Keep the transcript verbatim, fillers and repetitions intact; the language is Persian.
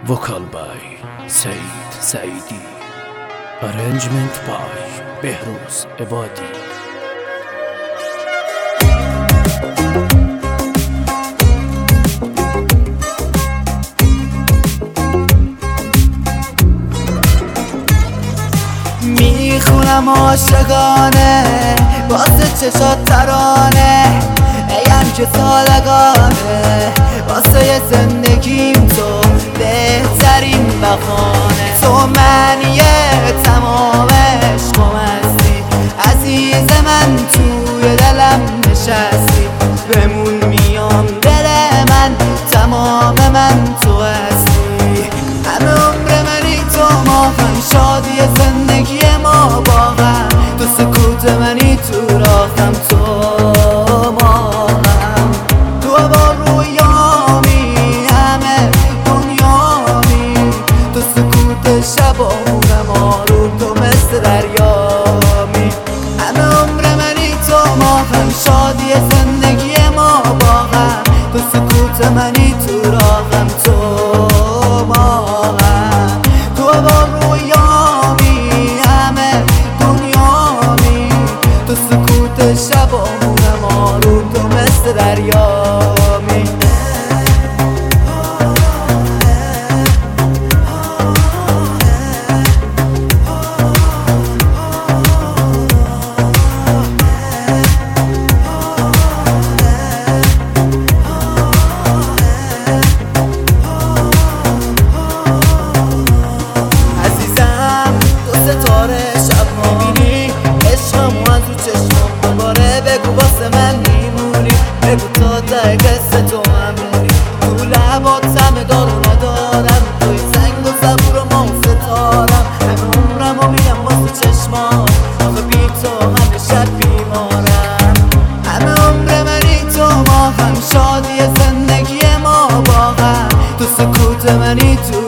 Vocal by Said Saidi. Arrangement by Behruz Ebadi. میخونم عاشقانه واسه چشات ترانه ایم که سالگانه واسه زندگیم تو بهترین بخانه تو منیه تمام عشقم هستی عزیز من توی دلم نشستی بمون میام دل من تمام من تو هستی همه عمر منی تو ماهم شادی زندگی ما با هم تو سکوت منی تو راهم تو ماهم تو با رویامی همه دنیامی تو سکوت شبامون ما رو تو مثل دریامی همه عمر منی تو ماهم شادی زندگی ما با هم تو سکوت منی تو راهم تو ماهم تو با رویامی همه دنیامی تو سکوت شبامون ما رو تو مثل دریامی بگو تا ته قصه تو همونی تو لبات همه دارو ندارم توی زنگ و زبور و ما و ستارم همه عمرم و میگم واسه چشمات آخه بی تو همه شب بیمارم همه عمر منی تو ما هم شادی زندگی ما با هم تو سکوت منی تو